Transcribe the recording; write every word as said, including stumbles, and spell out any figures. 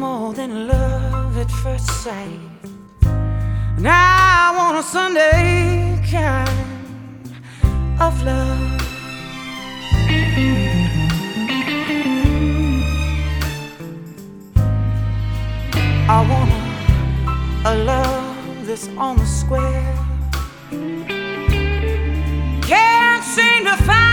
more than love at first sight. Now I want a Sunday kind of love. I want a, a love that's on the square. Can't seem to find